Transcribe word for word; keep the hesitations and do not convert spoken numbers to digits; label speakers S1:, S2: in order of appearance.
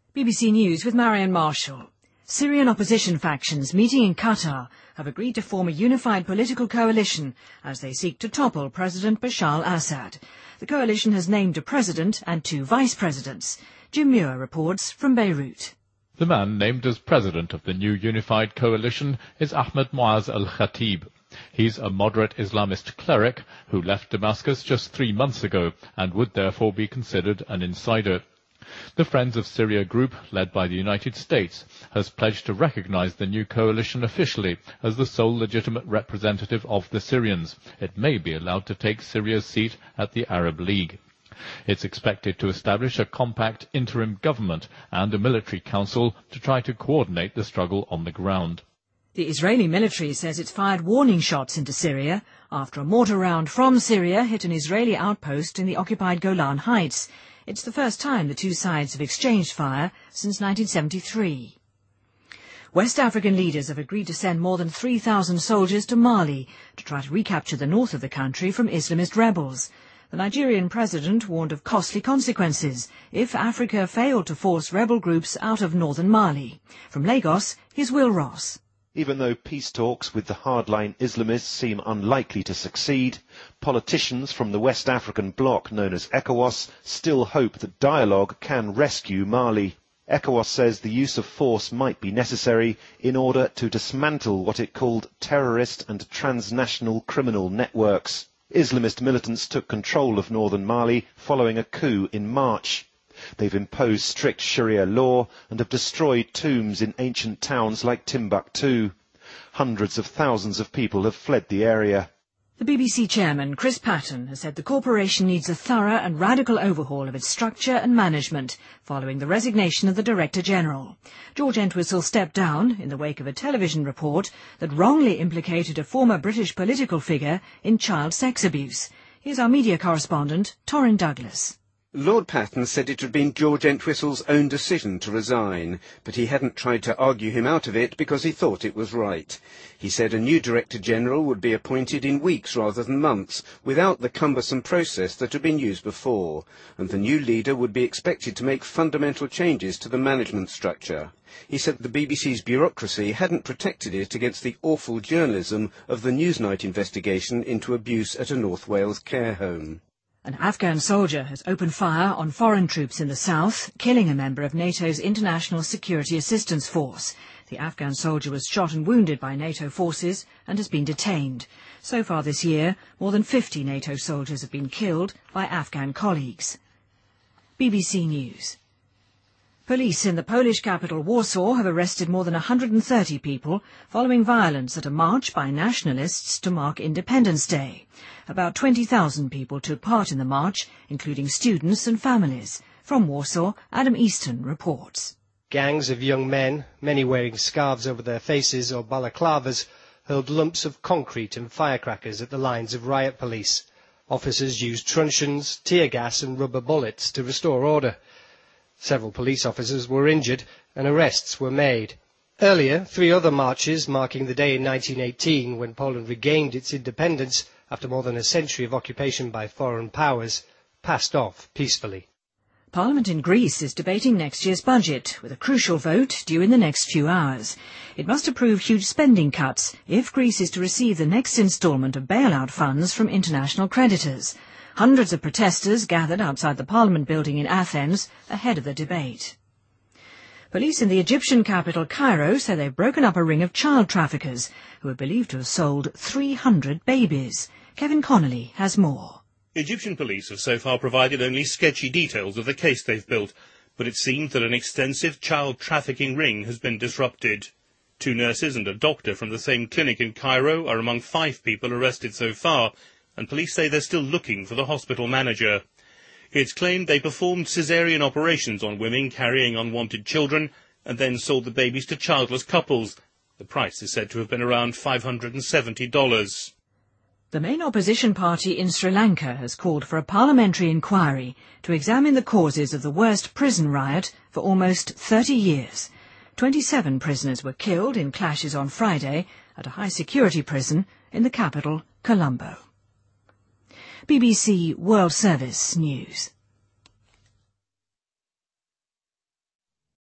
S1: B B C News with Marion Marshall. Syrian opposition factions meeting in Qatar have agreed to form a unified political coalition as they seek to topple President Bashar al-Assad. The coalition has named a president and two vice presidents. Jim Muir reports from Beirut.
S2: The man named as president of the new unified coalition is Ahmed Muaz al-Khatib. He's a moderate Islamist cleric who left Damascus just three months ago and would therefore be considered an insider. The Friends of Syria group, led by the United States, has pledged to recognize the new coalition officially as the sole legitimate representative of the Syrians. It may be allowed to take Syria's seat at the Arab League. It's expected to establish a compact interim government and a military council to try to coordinate the struggle on the ground.
S1: The Israeli military says it's fired warning shots into Syria after a mortar round from Syria hit an Israeli outpost in the occupied Golan Heights. It's the first time the two sides have exchanged fire since nineteen seventy-three. West African leaders have agreed to send more than three thousand soldiers to Mali to try to recapture the north of the country from Islamist rebels. The Nigerian president warned of costly consequences if Africa failed to force rebel groups out of northern Mali. From Lagos, here's Will Ross.
S3: Even though peace talks with the hardline Islamists seem unlikely to succeed, politicians from the West African bloc known as ECOWAS still hope that dialogue can rescue Mali. ECOWAS says the use of force might be necessary in order to dismantle what it called terrorist and transnational criminal networks. Islamist militants took control of northern Mali following a coup in March. They've imposed strict Sharia law and have destroyed tombs in ancient towns like Timbuktu. Hundreds of thousands of people have fled the area.
S1: The B B C chairman, Chris Patten, has said the corporation needs a thorough and radical overhaul of its structure and management following the resignation of the Director General. George Entwistle stepped down in the wake of a television report that wrongly implicated a former British political figure in child sex abuse. Here's our media correspondent, Torrin Douglas.
S4: Lord Patten said it had been George Entwistle's own decision to resign, but he hadn't tried to argue him out of it because he thought it was right. He said a new Director General would be appointed in weeks rather than months, without the cumbersome process that had been used before, and the new leader would be expected to make fundamental changes to the management structure. He said the B B C's bureaucracy hadn't protected it against the awful journalism of the Newsnight investigation into abuse at a North Wales care home.
S1: An Afghan soldier has opened fire on foreign troops in the south, killing a member of NATO's International Security Assistance Force. The Afghan soldier was shot and wounded by NATO forces and has been detained. So far this year, more than fifty NATO soldiers have been killed by Afghan colleagues. B B C News. Police in the Polish capital Warsaw have arrested more than one hundred thirty people following violence at a march by nationalists to mark Independence Day. About twenty thousand people took part in the march, including students and families. From Warsaw, Adam Easton reports.
S5: Gangs of young men, many wearing scarves over their faces or balaclavas, hurled lumps of concrete and firecrackers at the lines of riot police. Officers used truncheons, tear gas and rubber bullets to restore order. Several police officers were injured and arrests were made. Earlier, three other marches marking the day in nineteen eighteen when Poland regained its independence after more than a century of occupation by foreign powers, passed off peacefully.
S1: Parliament in Greece is debating next year's budget, with a crucial vote due in the next few hours. It must approve huge spending cuts if Greece is to receive the next instalment of bailout funds from international creditors. Hundreds of protesters gathered outside the Parliament building in Athens ahead of the debate. Police in the Egyptian capital Cairo say they've broken up a ring of child traffickers who are believed to have sold three hundred babies. Kevin Connolly has more.
S6: Egyptian police have so far provided only sketchy details of the case they've built, but it seems that an extensive child trafficking ring has been disrupted. Two nurses and a doctor from the same clinic in Cairo are among five people arrested so far, and police say they're still looking for the hospital manager. It's claimed they performed caesarean operations on women carrying unwanted children and then sold the babies to childless couples. The price is said to have been around five hundred seventy dollars.
S1: The main opposition party in Sri Lanka has called for a parliamentary inquiry to examine the causes of the worst prison riot for almost thirty years. Twenty-seven prisoners were killed in clashes on Friday at a high-security prison in the capital, Colombo. B B C World Service News.